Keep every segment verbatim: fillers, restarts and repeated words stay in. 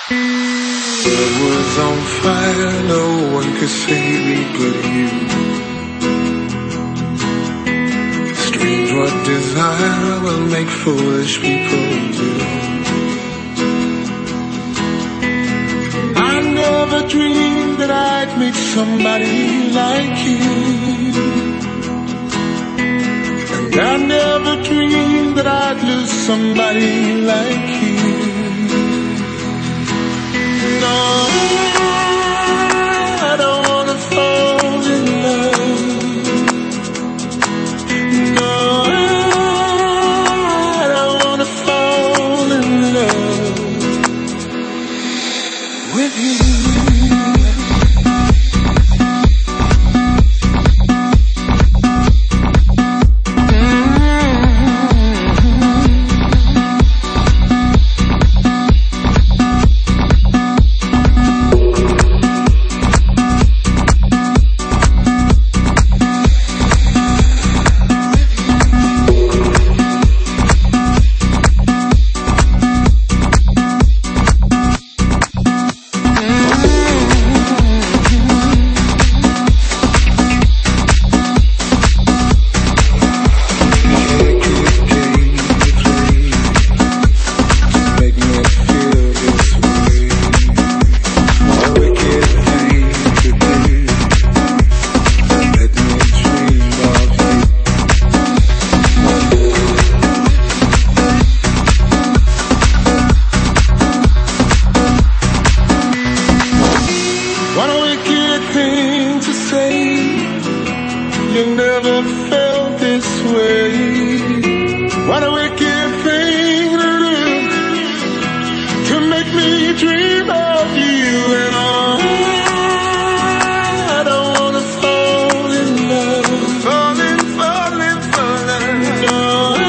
Love was on fire, no one could save me but you. Strange what desire will make foolish people do. I never dreamed that I'd meet somebody like you, and I never dreamed that I'd lose somebody like you. No, I don't wanna fall in love. No, I don't wanna fall in love with you. What a wicked thing to say. You never felt this way. What a wicked thing to do, to make me dream of you. And I don't wanna fall in love. Falling, falling, falling. No,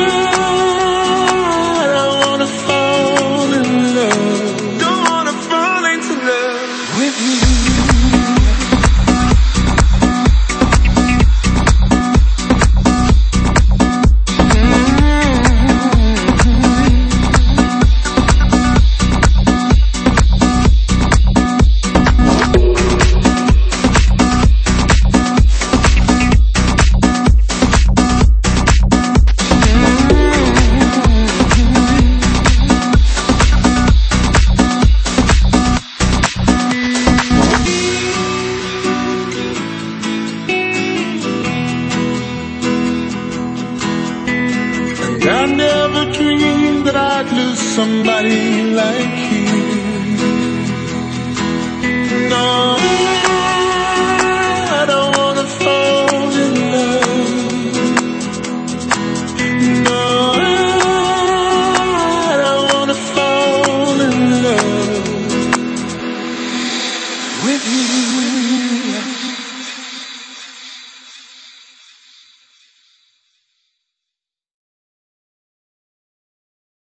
I don't wanna fall in love. Don't wanna fall into love with you. I never dreamed that I'd lose somebody